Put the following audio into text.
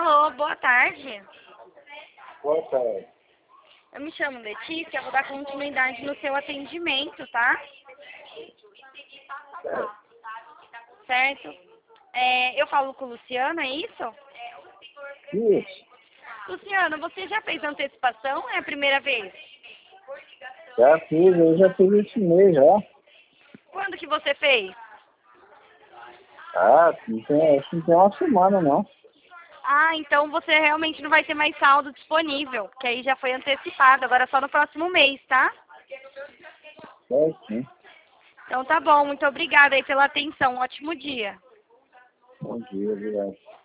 Alô, boa tarde. Boa tarde. Eu me chamo Letícia, vou dar continuidade no seu atendimento, tá? Certo? Eu falo com o Luciano, é isso? Isso. Luciano, você já fez antecipação ou é a primeira vez? Já fiz, eu já fiz esse mês já. Quando que você fez? Acho que não tem uma semana não. Ah, então você realmente não vai ter mais saldo disponível, que aí já foi antecipado, agora é só no próximo mês, tá? É sim. Então tá bom, muito obrigada aí pela atenção, um ótimo dia. Bom dia, obrigado.